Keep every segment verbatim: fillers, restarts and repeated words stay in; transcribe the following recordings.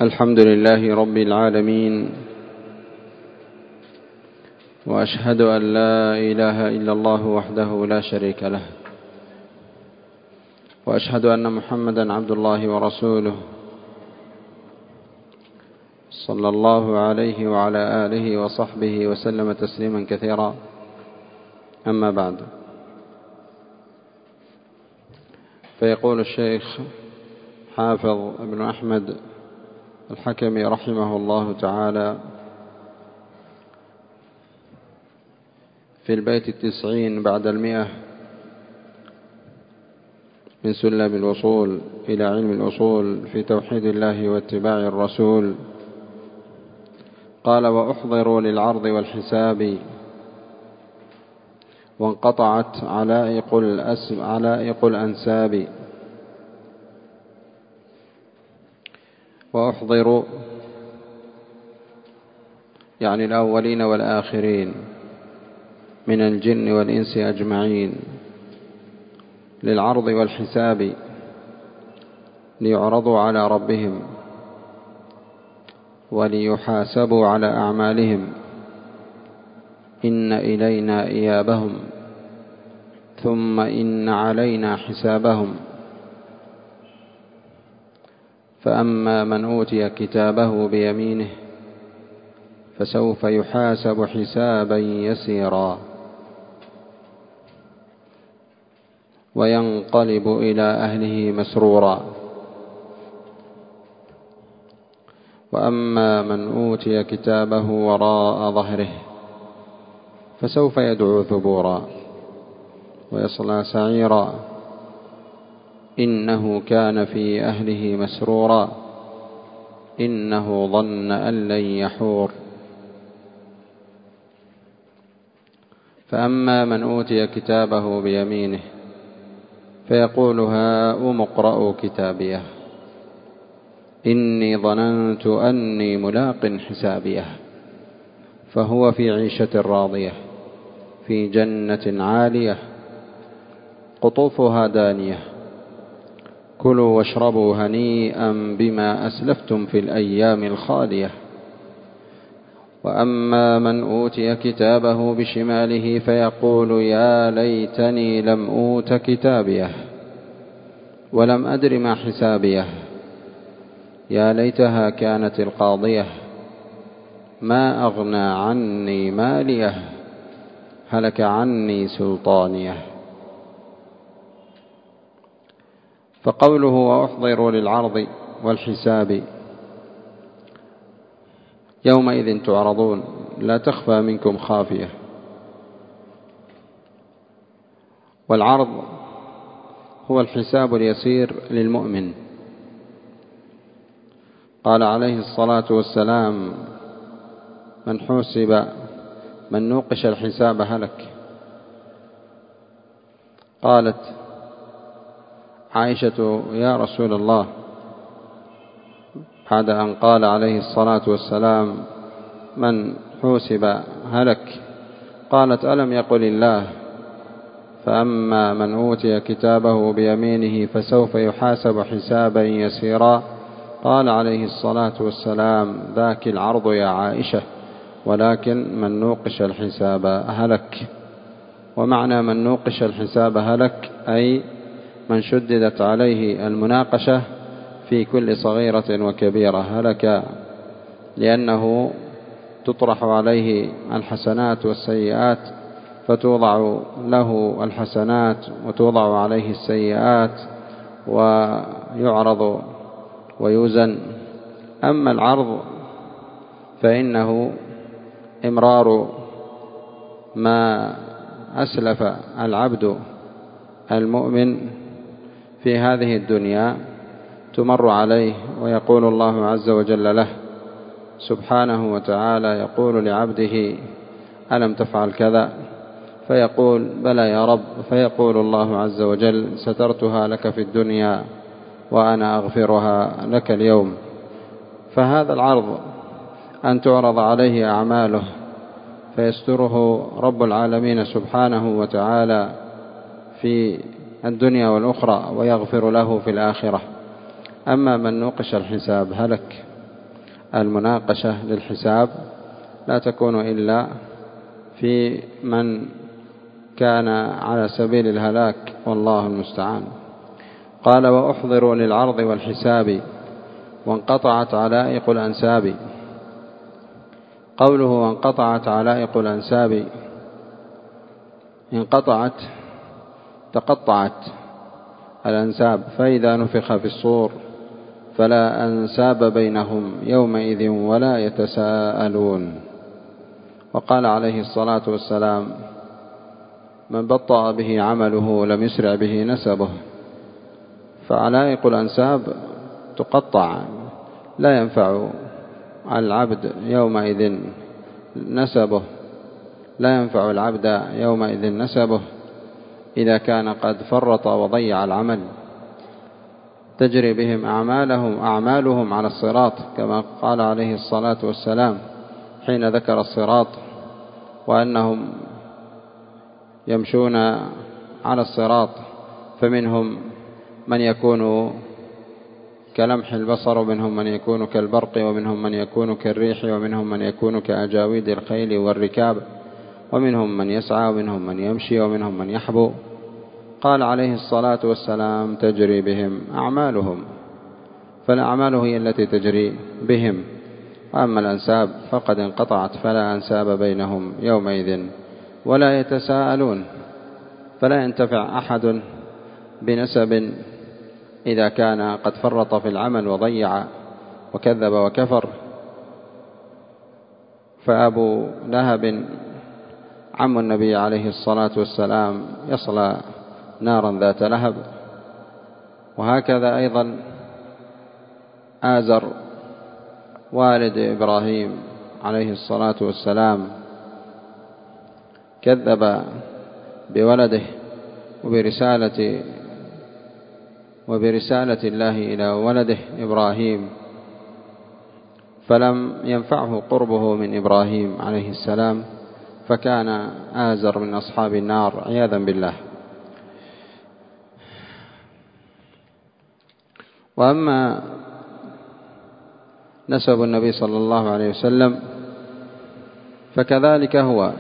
الحمد لله رب العالمين، وأشهد أن لا إله إلا الله وحده لا شريك له، وأشهد أن محمدا عبد الله ورسوله صلى الله عليه وعلى آله وصحبه وسلم تسليما كثيرا. أما بعد، فيقول الشيخ حافظ ابن أحمد الحكمي رحمه الله تعالى في البيت التسعين بعد المئة من سلم الوصول إلى علم الأصول في توحيد الله واتباع الرسول، قال: وأحضروا للعرض والحساب وانقطعت علائق الأسم علائق الأنساب. وأحضروا يعني الأولين والآخرين من الجن والإنس أجمعين للعرض والحساب، ليعرضوا على ربهم وليحاسبوا على أعمالهم. إن إلينا إيابهم ثم إن علينا حسابهم. فأما من أوتي كتابه بيمينه فسوف يحاسب حسابا يسيرا وينقلب إلى أهله مسرورا. وأما من أوتي كتابه وراء ظهره فسوف يدعو ثبورا ويصلى سعيرا إنه كان في أهله مسرورا إنه ظن أن لن يحور. فأما من أوتي كتابه بيمينه فيقول: هاؤم اقرءوا كتابيه إني ظننت أني ملاق حسابيه. فهو في عيشة راضية في جنة عالية قطوفها دانية كلوا واشربوا هنيئا بما أسلفتم في الأيام الخالية. وأما من أوتي كتابه بشماله فيقول: يا ليتني لم أوت كتابيه ولم أدر ما حسابيه. يا ليتها كانت القاضية ما أغنى عني ماليه هلك عني سلطانيه. فقوله: وأحضروا للعرض والحساب، يومئذ تعرضون لا تخفى منكم خافية. والعرض هو الحساب اليسير للمؤمن. قال عليه الصلاة والسلام: من حوسب من نوقش الحساب هلك. قالت عائشة: يا رسول الله، بعد أن قال عليه الصلاة والسلام: من حوسب هلك، قالت: ألم يقل الله: فأما من أوتي كتابه بيمينه فسوف يحاسب حسابا يسيرا. قال عليه الصلاة والسلام: ذاك العرض يا عائشة، ولكن من نوقش الحساب هلك. ومعنى من نوقش الحساب هلك أي من شددت عليه المناقشة في كل صغيرة وكبيرة هلك، لأنه تطرح عليه الحسنات والسيئات، فتوضع له الحسنات وتوضع عليه السيئات ويعرض ويوزن. أما العرض فإنه إمرار ما أسلف العبد المؤمن في هذه الدنيا، تمر عليه ويقول الله عز وجل له سبحانه وتعالى، يقول لعبده: ألم تفعل كذا؟ فيقول: بلى يا رب. فيقول الله عز وجل: سترتها لك في الدنيا وأنا أغفرها لك اليوم. فهذا العرض أن تعرض عليه أعماله فيستره رب العالمين سبحانه وتعالى في الدنيا والأخرى ويغفر له في الآخرة. أما من نوقش الحساب هلك، المناقشة للحساب لا تكون إلا في من كان على سبيل الهلاك، والله المستعان. قال: وأحضروا للعرض والحساب وانقطعت علائق الأنساب. قوله وانقطعت علائق الأنساب، انقطعت تقطعت الأنساب، فإذا نفخ في الصور فلا أنساب بينهم يومئذ ولا يتساءلون. وقال عليه الصلاة والسلام: من بطأ به عمله لم يسرع به نسبه. فعلائق الأنساب تقطع، لا ينفع العبد يومئذ نسبه لا ينفع العبد يومئذ نسبه إذا كان قد فرط وضيع العمل. تجري بهم أعمالهم أعمالهم على الصراط، كما قال عليه الصلاة والسلام حين ذكر الصراط وأنهم يمشون على الصراط، فمنهم من يكون كلمح البصر، ومنهم من يكون كالبرق، ومنهم من يكون كالريح، ومنهم من يكون كأجاويد الخيل والركاب، ومنهم من يسعى، ومنهم من يمشي، ومنهم من يحبو. قال عليه الصلاة والسلام: تجري بهم أعمالهم. فالأعمال هي التي تجري بهم، وأما الأنساب فقد انقطعت، فلا أنساب بينهم يومئذ ولا يتساءلون. فلا ينتفع أحد بنسب إذا كان قد فرط في العمل وضيع وكذب وكفر. فأبو لهب عم النبي عليه الصلاة والسلام يصلى نارا ذات لهب، وهكذا أيضا آزر والد إبراهيم عليه الصلاة والسلام كذب بولده وبرسالة وبرسالة الله إلى ولده إبراهيم، فلم ينفعه قربه من إبراهيم عليه السلام، فكان آزر من أصحاب النار عياذا بالله. وأما نسب النبي صلى الله عليه وسلم فكذلك هو،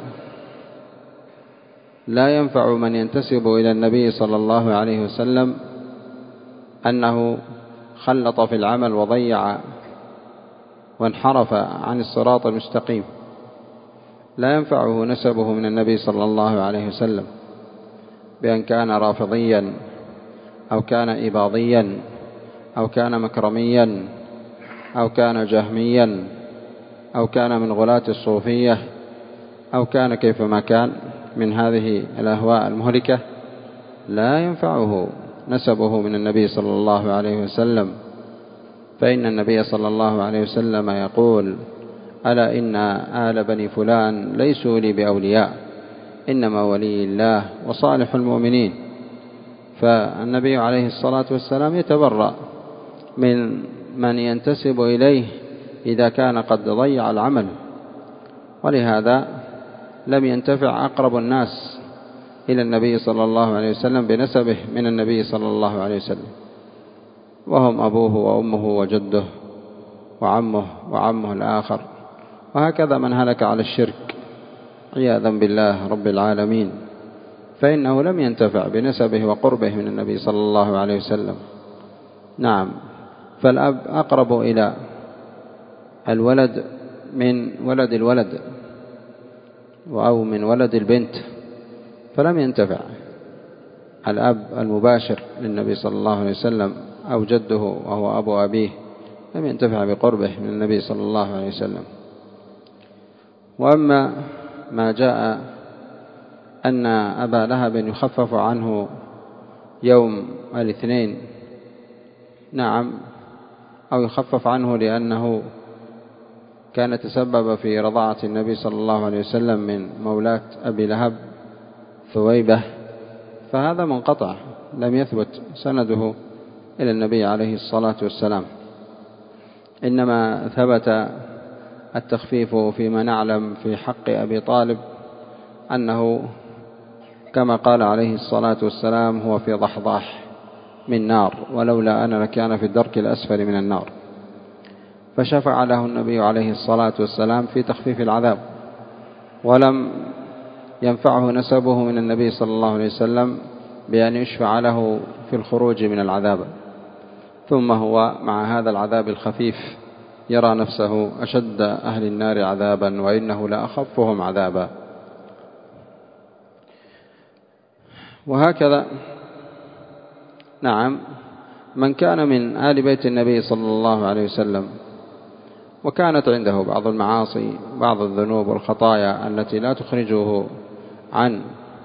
لا ينفع من ينتسب إلى النبي صلى الله عليه وسلم أنه خلط في العمل وضيع وانحرف عن الصراط المستقيم، لا ينفعه نسبه من النبي صلى الله عليه وسلم، بأن كان رافضيا أو كان إباضيا أو كان مكرميا أو كان جهميا أو كان من غلاة الصوفية أو كان كيفما كان من هذه الأهواء المهلكة، لا ينفعه نسبه من النبي صلى الله عليه وسلم. فإن النبي صلى الله عليه وسلم يقول: ألا إن آل بني فلان ليسوا لي بأولياء، إنما ولي الله وصالح المؤمنين. فالنبي عليه الصلاة والسلام يتبرأ من من ينتسب إليه إذا كان قد ضيع العمل، ولهذا لم ينتفع أقرب الناس إلى النبي صلى الله عليه وسلم بنسبه من النبي صلى الله عليه وسلم، وهم أبوه وأمه وجده وعمه وعمه الآخر، وهكذا من هلك على الشرك عياذا بالله رب العالمين، فإنه لم ينتفع بنسبه وقربه من النبي صلى الله عليه وسلم. نعم، فالأب أقرب إلى الولد من ولد الولد أو من ولد البنت، فلم ينتفع الأب المباشر للنبي صلى الله عليه وسلم أو جده وهو أبو أبيه، لم ينتفع بقربه من النبي صلى الله عليه وسلم. وأما ما جاء أن أبا لهب يخفف عنه يوم الاثنين، نعم، أو يخفف عنه لأنه كان تسبب في رضاعة النبي صلى الله عليه وسلم من مولاة أبي لهب ثويبة، فهذا منقطع لم يثبت سنده إلى النبي عليه الصلاة والسلام. إنما ثبت التخفيف فيما نعلم في حق أبي طالب، أنه كما قال عليه الصلاة والسلام: هو في ضحضاح من نار، ولولا أنا لكان في الدرك الأسفل من النار. فشفع له النبي عليه الصلاة والسلام في تخفيف العذاب، ولم ينفعه نسبه من النبي صلى الله عليه وسلم بأن يشفع له في الخروج من العذاب، ثم هو مع هذا العذاب الخفيف يرى نفسه أشد أهل النار عذابا وإنه لأخفهم عذابا. وهكذا نعم من كان من آل بيت النبي صلى الله عليه وسلم وكانت عنده بعض المعاصي بعض الذنوب والخطايا التي لا تخرجه عن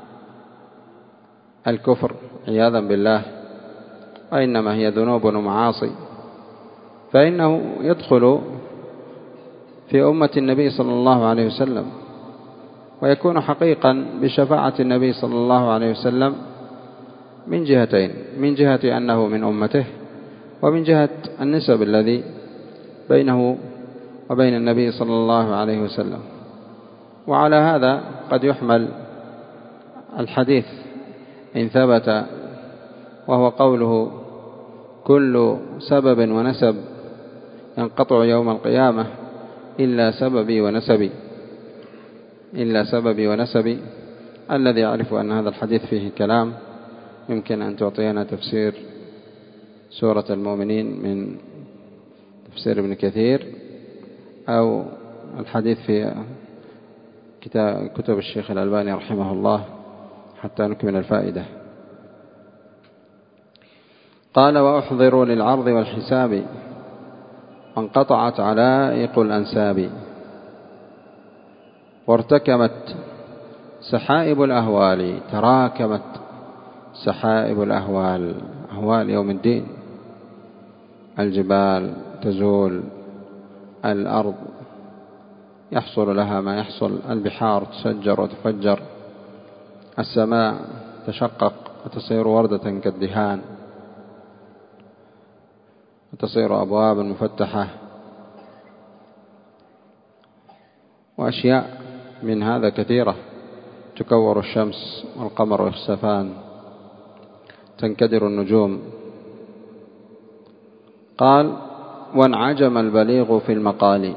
الكفر عياذا بالله، وإنما هي ذنوب ومعاصي، فإنه يدخل في أمة النبي صلى الله عليه وسلم ويكون حقيقا بشفاعة النبي صلى الله عليه وسلم من جهتين: من جهة أنه من أمته، ومن جهة النسب الذي بينه وبين النبي صلى الله عليه وسلم. وعلى هذا قد يحمل الحديث إن ثبت، وهو قوله: كل سبب ونسب ينقطع يوم القيامة إلا سببي ونسبي إلا سببي ونسبي الذي يعرف أن هذا الحديث فيه كلام يمكن أن تعطينا تفسير سورة المؤمنين من تفسير ابن كثير، أو الحديث في كتب الشيخ الألباني رحمه الله حتى نكمل الفائدة. قال: وأحضروا للعرض والحساب وانقطعت علائق الأنساب، وارتكمت سحائب الأهوال تراكمت سحائب الأهوال أهوال يوم الدين، الجبال تزول، الأرض يحصل لها ما يحصل، البحار تشجر وتفجر، السماء تشقق وتصير وردة كالدهان وتصير أبواب مفتحة، وأشياء من هذا كثيرة، تكور الشمس والقمر يخسفان، تنكدر النجوم. قال: وانعجم البليغ في المقال.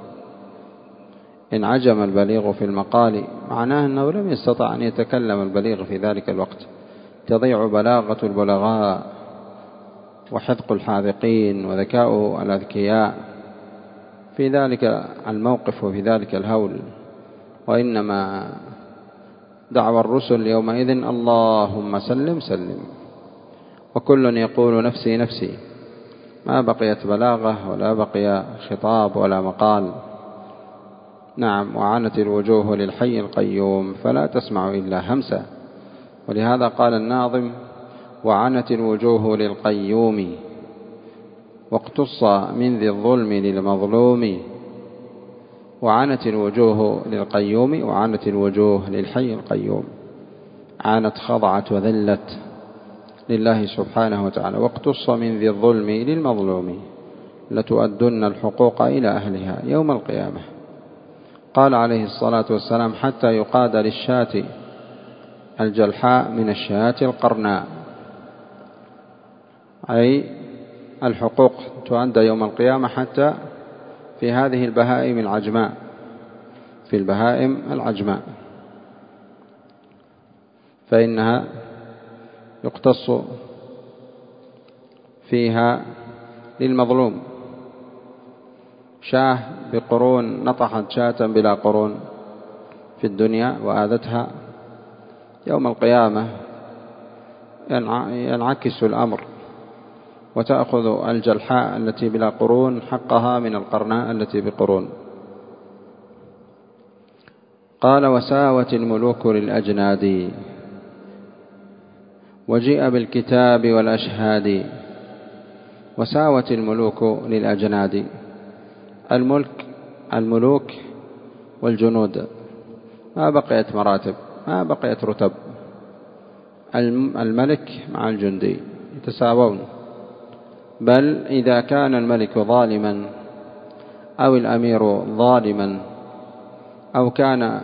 انعجم البليغ في المقال معناه أنه لم يستطع أن يتكلم البليغ في ذلك الوقت، تضيع بلاغة البلغاء وحذق الحاذقين وذكاء الأذكياء في ذلك الموقف وفي ذلك الهول، وإنما دعوى الرسل يومئذ: اللهم سلم سلم، وكل يقول نفسي نفسي، ما بقيت بلاغة ولا بقي خطاب ولا مقال. نعم، وعنت الوجوه للحي القيوم فلا تسمع إلا همسا، ولهذا قال الناظم: وعنت الوجوه للقيوم واقتص من ذي الظلم للمظلوم. وعنت الوجوه للقيوم وعنت الوجوه للحي القيوم، عانت خضعت وذلت لله سبحانه وتعالى. واقتص من ذي الظلم للمظلوم، لتؤدن الحقوق إلى أهلها يوم القيامة. قال عليه الصلاة والسلام: حتى يقاد للشاة الجلحاء من الشاة القرناء، أي الحقوق تؤدى يوم القيامة حتى في هذه البهائم العجماء في البهائم العجماء فإنها يقتص فيها للمظلوم. شاه بقرون نطحت شاة بلا قرون في الدنيا وآذتها، يوم القيامة ينعكس الأمر وتأخذ الجلحاء التي بلا قرون حقها من القرناء التي بقرون. قال: وساوت الملوك للأجناد وجيء بالكتاب والأشهاد. وساوت الملوك للأجناد، الملك الملوك والجنود، ما بقيت مراتب، ما بقيت رتب، الملك مع الجندي يتساوون. بل إذا كان الملك ظالما أو الأمير ظالما أو كان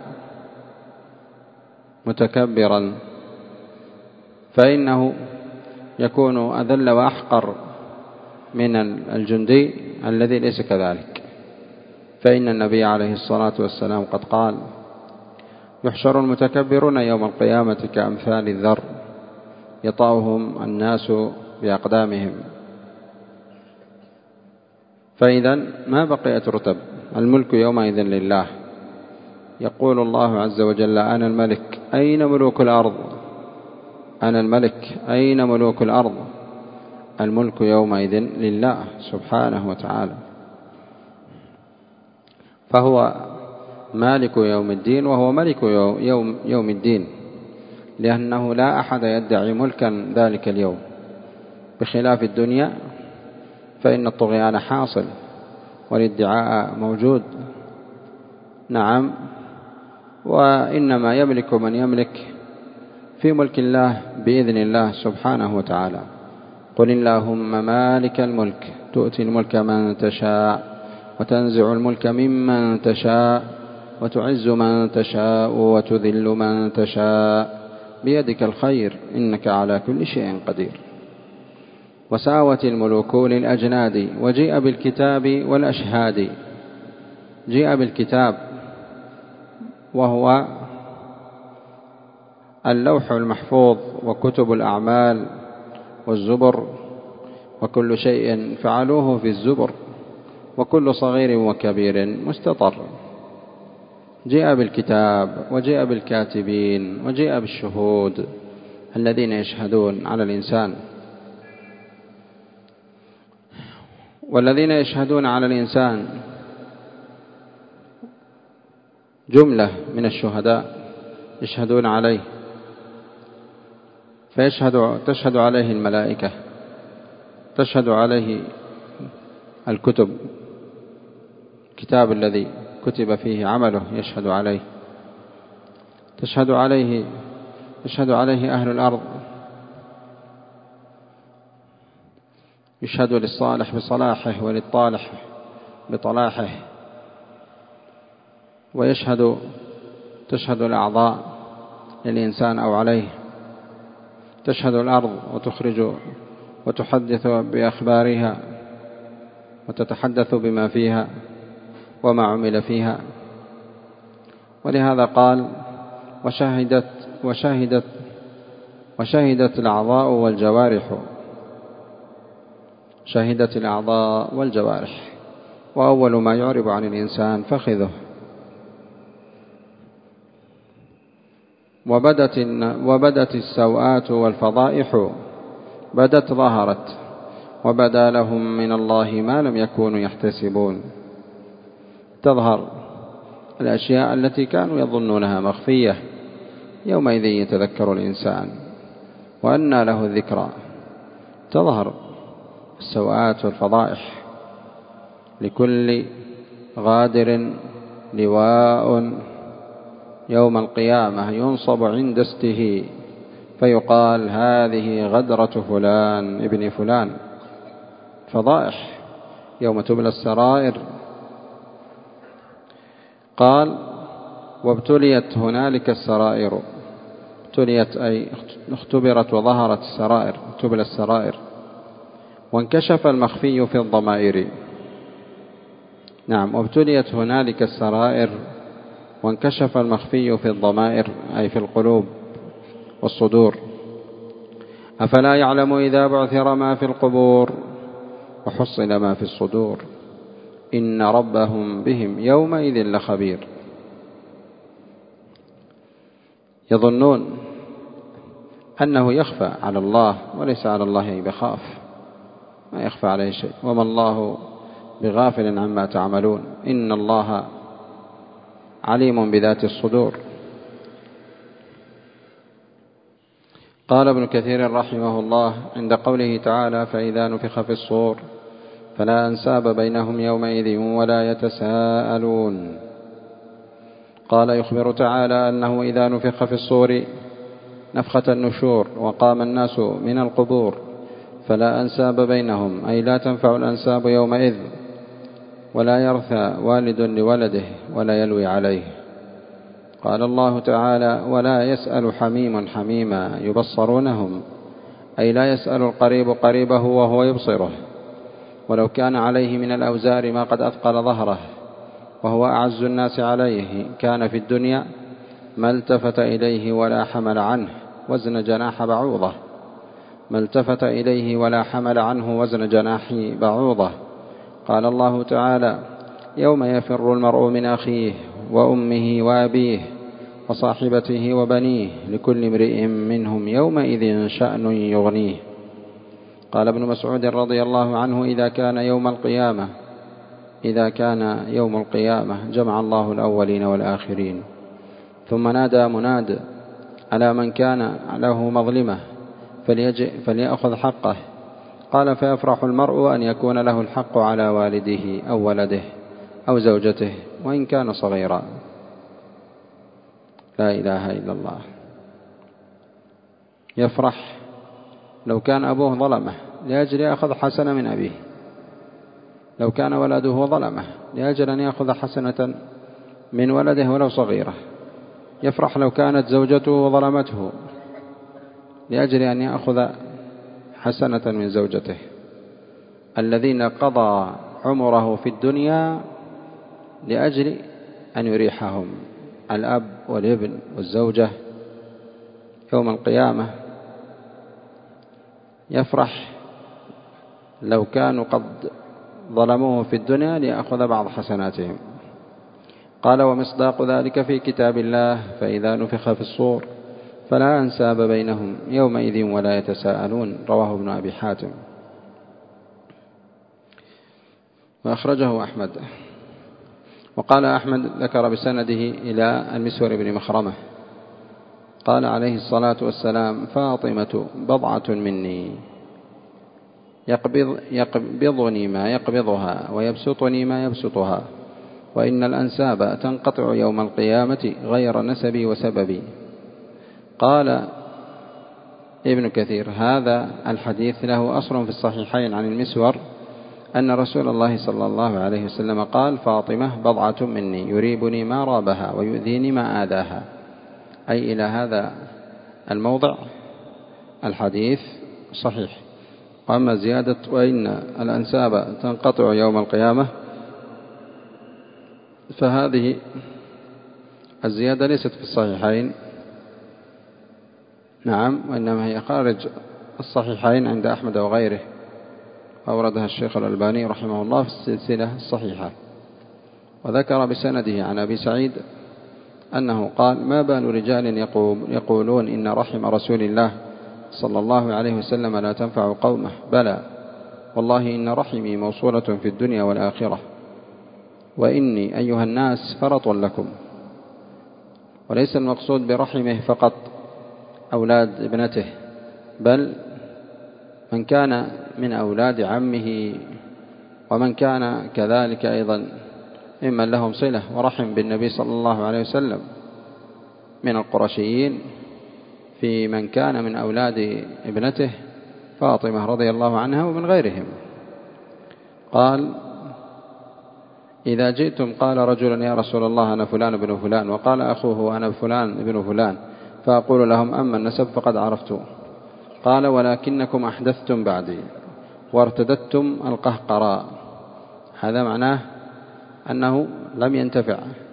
متكبرا فإنه يكون أذل وأحقر من الجندي الذي ليس كذلك. فإن النبي عليه الصلاة والسلام قد قال: يحشر المتكبرون يوم القيامة كأمثال الذر يطأهم الناس بأقدامهم. فإذا ما بقيت رتب، الملك يومئذ لله. يقول الله عز وجل: أنا الملك أين ملوك الأرض؟ أنا الملك أين ملوك الأرض؟ الملك يومئذ لله سبحانه وتعالى، فهو مالك يوم الدين وهو ملك يوم, يوم الدين، لأنه لا أحد يدعي ملكا ذلك اليوم، بخلاف الدنيا فإن الطغيان حاصل والادعاء موجود. نعم، وإنما يملك من يملك في ملك الله بإذن الله سبحانه وتعالى. قل اللهم مالك الملك تؤتي الملك من تشاء وتنزع الملك ممن تشاء وتعز من تشاء وتذل من تشاء بيدك الخير إنك على كل شيء قدير. وساوت الملوك للأجناد وجيء بالكتاب والأشهاد. جيء بالكتاب وهو اللوح المحفوظ وكتب الأعمال والزبر، وكل شيء فعلوه في الزبر، وكل صغير وكبير مستطر. جاء بالكتاب وجاء بالكاتبين وجاء بالشهود الذين يشهدون على الإنسان. والذين يشهدون على الإنسان جملة من الشهداء يشهدون عليه، فيشهد تشهد عليه الملائكة، تشهد عليه الكتب، الكتاب الذي كتب فيه عمله يشهد عليه، تشهد عليه يشهد عليه أهل الأرض، يشهد للصالح بصلاحه وللطالح بطلاحه، ويشهد تشهد الأعضاء للإنسان أو عليه، تشهد الأرض وتخرج وتحدث بأخبارها وتتحدث بما فيها وما عمل فيها. ولهذا قال: وشهدت وشهدت وشهدت الأعضاء والجوارح. شهدت الأعضاء والجوارح، وأول ما يعرب عن الإنسان فخذه. وبدت وبدت السوءات والفضائح، بدت ظهرت، وبدا لهم من الله ما لم يكونوا يحتسبون. تظهر الأشياء التي كانوا يظنونها مخفية، يومئذ يتذكر الإنسان وأنى له الذكرى. تظهر السوءات والفضائح، لكل غادر لواء يوم القيامة ينصب عند استه فيقال: هذه غدرة فلان ابن فلان. فضائح يوم تبلى السرائر. قال: وابتليت هنالك السرائر. ابتليت أي اختبرت وظهرت السرائر، تبلى السرائر. وانكشف المخفي في الضمائر. نعم، وابتليت هنالك السرائر وانكشف المخفي في الضمائر، أي في القلوب والصدور. أفلا يعلم إذا بعثر ما في القبور وحصل ما في الصدور إن ربهم بهم يومئذ لخبير. يظنون أنه يخفى على الله، وليس على الله بخاف، ما يخفى عليه شيء. وما الله بغافل عما تعملون إن الله عليم بذات الصدور. قال ابن كثير رحمه الله عند قوله تعالى: فإذا نفخ في الصور فلا أنساب بينهم يومئذ ولا يتساءلون. قال: يخبر تعالى أنه إذا نفخ في الصور نفخة النشور وقام الناس من القبور فلا أنساب بينهم، أي لا تنفع الأنساب يومئذ، ولا يرثى والد لولده ولا يلوي عليه. قال الله تعالى: ولا يسأل حميم حميما يبصرونهم، أي لا يسأل القريب قريبه وهو يبصره، ولو كان عليه من الأوزار ما قد أثقل ظهره وهو أعز الناس عليه كان في الدنيا ما التفت إليه ولا حمل عنه وزن جناح بعوضة ما التفت إليه ولا حمل عنه وزن جناح بعوضة. قال الله تعالى: يوم يفر المرء من أخيه وأمه وأبيه وصاحبته وبنيه لكل امرئ منهم يومئذ شأن يغنيه. قال ابن مسعود رضي الله عنه: إذا كان يوم القيامة إذا كان يوم القيامة جمع الله الأولين والآخرين، ثم نادى مناد على من كان له مظلمة فليأخذ حقه. قال: فيفرح المرء أن يكون له الحق على والده أو ولده أو زوجته وإن كان صغيرا. لا إله إلا الله. يفرح لو كان أبوه ظلمه لأجل يأخذ حسنة من أبيه، لو كان ولده ظلمه لأجل أن يأخذ حسنة من ولده ولو صغيرة. يفرح لو كانت زوجته ظلمته لأجل أن يأخذ حسنة من زوجته. الذين قضى عمره في الدنيا لأجل أن يريحهم الأب والابن والزوجة، يوم القيامة يفرح لو كانوا قد ظلموه في الدنيا ليأخذ بعض حسناتهم. قال: ومصداق ذلك في كتاب الله: فإذا نفخ في الصور فلا أنساب بينهم يومئذ ولا يتساءلون. رواه ابن أبي حاتم وأخرجه أحمد. وقال أحمد ذكر بسنده إلى المسور بن مخرمة قال عليه الصلاة والسلام: فاطمة بضعة مني يقبض يقبضني ما يقبضها ويبسطني ما يبسطها، وإن الأنساب تنقطع يوم القيامة غير نسبي وسببي. قال ابن كثير: هذا الحديث له أصل في الصحيحين عن المسور أن رسول الله صلى الله عليه وسلم قال: فاطمة بضعة مني يريبني ما رابها ويؤذيني ما آذاها، أي إلى هذا الموضع الحديث صحيح. وأما زيادة وإن الأنساب تنقطع يوم القيامة فهذه الزيادة ليست في الصحيحين، نعم، وإنما هي خارج الصحيحين عند أحمد وغيره، أوردها الشيخ الألباني رحمه الله في السلسلة الصحيحة. وذكر بسنده عن أبي سعيد أنه قال: ما بال رجال يقولون إن رحم رسول الله صلى الله عليه وسلم لا تنفع قومه، بلى والله إن رحمي موصولة في الدنيا والآخرة، وإني أيها الناس فرط لكم. وليس المقصود برحمه فقط أولاد ابنته، بل من كان من أولاد عمه ومن كان كذلك أيضا ممن لهم صلة ورحم بالنبي صلى الله عليه وسلم من القرشيين، في من كان من أولاد ابنته فاطمة رضي الله عنها ومن غيرهم. قال: إذا جئتم قال رجل: يا رسول الله أنا فلان بن فلان، وقال أخوه: أنا فلان بن فلان، فأقول لهم: أما النسب فقد عرفت. قال: ولكنكم أحدثتم بعدي وارتدتم القهقراء. هذا معناه أنه لم ينتفع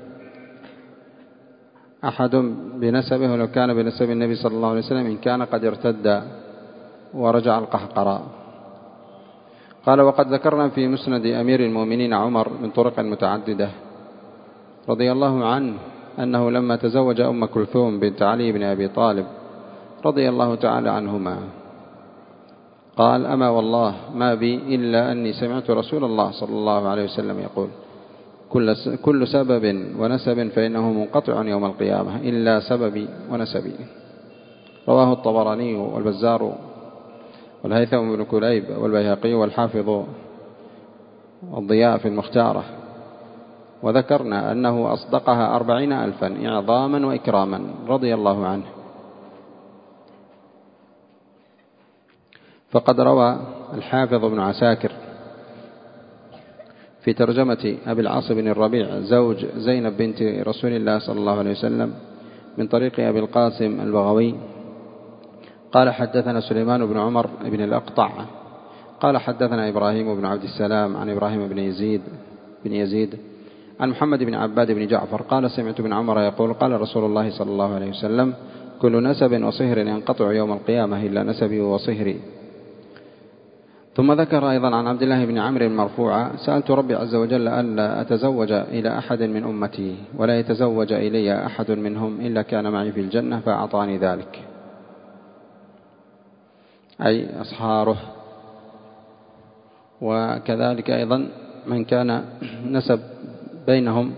أحد بنسبه ولو كان بنسب النبي صلى الله عليه وسلم إن كان قد ارتد ورجع القهقراء. قال: وقد ذكرنا في مسند أمير المؤمنين عمر من طرق متعددة رضي الله عنه أنه لما تزوج أم كلثوم بنت علي بن أبي طالب رضي الله تعالى عنهما قال: أما والله ما بي إلا أني سمعت رسول الله صلى الله عليه وسلم يقول: كل سبب ونسب فإنه منقطع يوم القيامة إلا سببي ونسبي. رواه الطبراني والبزار والهيثم بن كليب والبيهقي والحافظ والضياء في المختارة. وذكرنا أنه أصدقها أربعين ألفا إعظاما وإكراما رضي الله عنه. فقد روى الحافظ ابن عساكر في ترجمة أبي العاص بن الربيع زوج زينب بنت رسول الله صلى الله عليه وسلم من طريق أبي القاسم البغوي قال: حدثنا سليمان بن عمر بن الأقطع قال حدثنا إبراهيم بن عبد السلام عن إبراهيم بن يزيد بن يزيد عن محمد بن عباد بن جعفر قال سمعت ابن عمر يقول قال رسول الله صلى الله عليه وسلم كل نسب وصهر ينقطع يوم القيامة إلا نسبي وصهري. ثم ذكر أيضا عن عبد الله بن عمرو مرفوعا سألت ربي عز وجل ألا أتزوج إلى أحد من أمتي ولا يتزوج إلي أحد منهم إلا كان معي في الجنة فأعطاني ذلك، أي أصهاره. وكذلك أيضا من كان نسب بينهم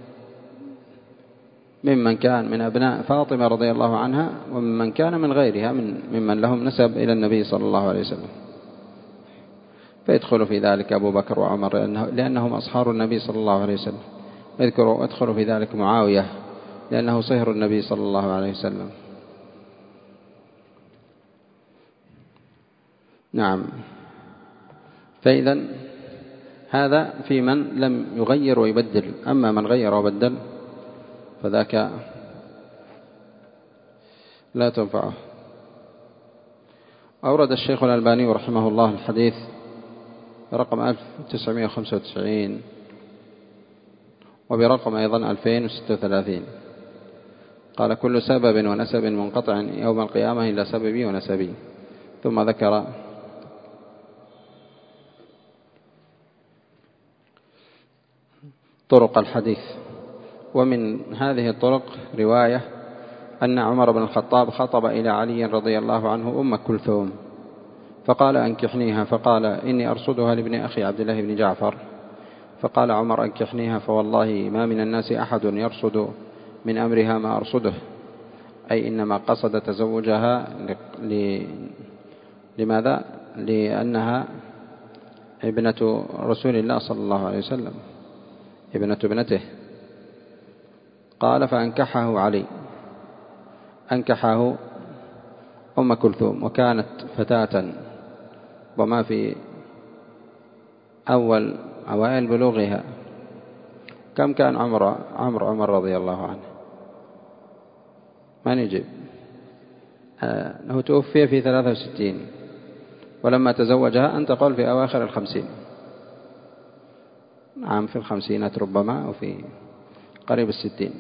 ممن كان من أبناء فاطمة رضي الله عنها وممن كان من غيرها من ممن لهم نسب إلى النبي صلى الله عليه وسلم، فيدخل في ذلك أبو بكر وعمر لأنهم أصهار النبي صلى الله عليه وسلم، ويدخل في ذلك معاوية لأنه صهر النبي صلى الله عليه وسلم. نعم. فإذا هذا في من لم يغير ويبدل، أما من غير وبدل فذاك لا تنفعه. أورد الشيخ الألباني رحمه الله الحديث برقم ألف وتسعمائة وخمسة وتسعين وبرقم أيضا ألفين وستة وثلاثين قال كل سبب ونسب منقطع يوم القيامة إلا سببي ونسبي. ثم ذكر طرق الحديث، ومن هذه الطرق رواية أن عمر بن الخطاب خطب إلى علي رضي الله عنه أم كلثوم فقال أنكحنيها، فقال إني أرصدها لابن أخي عبد الله بن جعفر، فقال عمر أنكحنيها فوالله ما من الناس أحد يرصد من أمرها ما أرصده، أي إنما قصد تزوجها ل... لماذا؟ لأنها ابنة رسول الله صلى الله عليه وسلم، ابنة ابنته. قال فأنكحه علي، أنكحه أم كلثوم وكانت فتاة وما في أول أوائل بلوغها. كم كان عمر عمر عمر رضي الله عنه؟ من يجيب؟ أنه توفي في ثلاثة وستين ولما تزوجها انتقل في أواخر الخمسين، عام في الخمسينات ربما أو في قريب الستين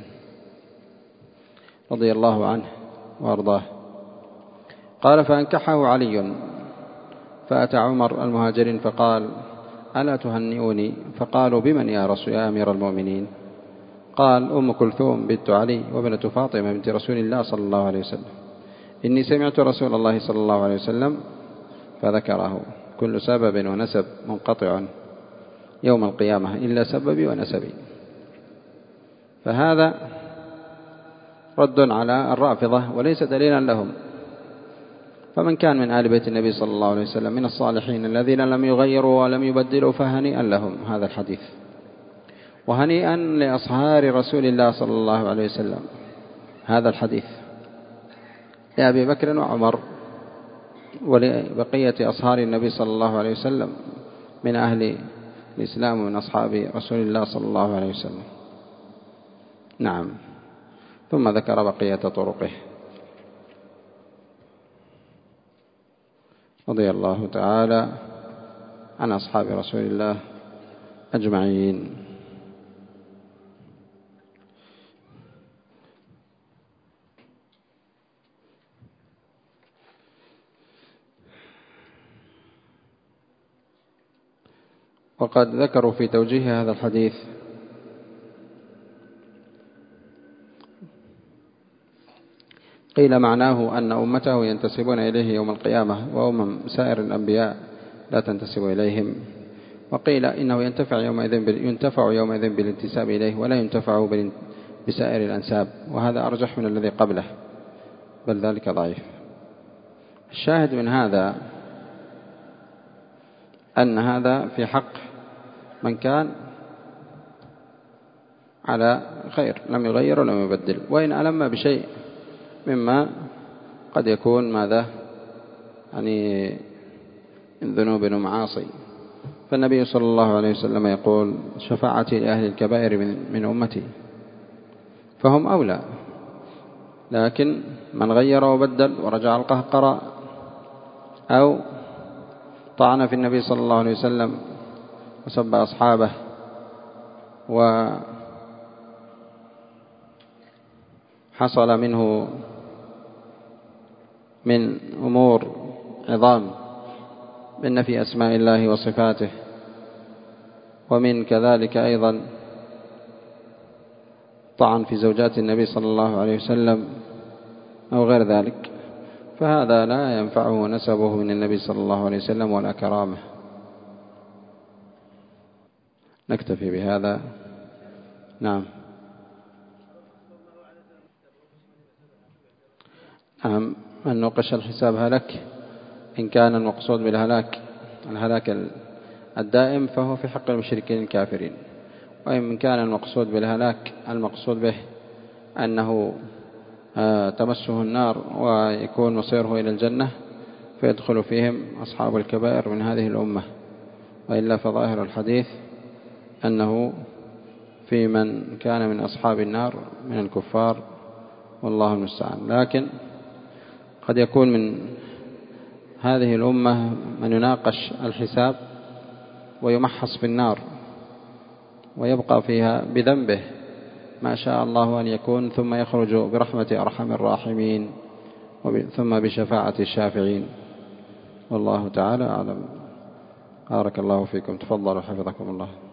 رضي الله عنه وأرضاه. قال فأنكحه علي فأتى عمر المهاجرين فقال ألا تهنئوني؟ فقالوا بمن يا رسول يا أمير المؤمنين؟ قال أم كلثوم بنت علي وابنة فاطمة بنت رسول الله صلى الله عليه وسلم، إني سمعت رسول الله صلى الله عليه وسلم فذكره كل سبب ونسب منقطع يوم القيامة إلا سببي ونسبي. فهذا رد على الرافضة وليس دليلا لهم. فمن كان من آل بيت النبي صلى الله عليه وسلم من الصالحين الذين لم يغيروا ولم يبدلوا فهنيئا لهم هذا الحديث، وهنيئا لأصهار رسول الله صلى الله عليه وسلم هذا الحديث، لأبي بكر وعمر ولبقية أصهار النبي صلى الله عليه وسلم من أهل الإسلام ومن أصحاب رسول الله صلى الله عليه وسلم. نعم. ثم ذكر بقية طرقه رضي الله تعالى عن أصحاب رسول الله أجمعين. وقد ذكروا في توجيه هذا الحديث قيل معناه أن أمته ينتسبون إليه يوم القيامة وأمم سائر الأنبياء لا تنتسب إليهم، وقيل إنه ينتفع يومئذ ينتفع يومئذ بالانتساب إليه ولا ينتفع بسائر الأنساب، وهذا أرجح من الذي قبله بل ذلك ضعيف. الشاهد من هذا أن هذا في حق من كان على خير لم يغير ولم يبدل، وإن ألم بشيء مما قد يكون ماذا يعني من ذنوب ومعاصي. فالنبي صلى الله عليه وسلم يقول شفاعتي لأهل الكبائر من أمتي، فهم أولى. لكن من غير وبدل ورجع القهقرى أو طعن في النبي صلى الله عليه وسلم وسب أصحابه وحصل منه من أمور عظام من نفي أسماء الله وصفاته، ومن كذلك أيضا طعن في زوجات النبي صلى الله عليه وسلم أو غير ذلك، فهذا لا ينفعه نسبه من النبي صلى الله عليه وسلم ولا كرامه. نكتفي بهذا. نعم. نعم، من نوقش الحساب هلك. إن كان المقصود بالهلاك الهلاك الدائم فهو في حق المشركين الكافرين، وإن كان المقصود بالهلاك المقصود به أنه تمسه النار ويكون مصيره إلى الجنة فيدخل فيهم أصحاب الكبائر من هذه الأمة، وإلا فظاهر الحديث أنه في من كان من أصحاب النار من الكفار، والله المستعان. لكن قد يكون من هذه الأمة من يناقش الحساب ويمحص في النار ويبقى فيها بذنبه ما شاء الله أن يكون، ثم يخرج برحمة أرحم الراحمين ثم بشفاعة الشافعين، والله تعالى أعلم. بارك الله فيكم، تفضلوا حفظكم الله.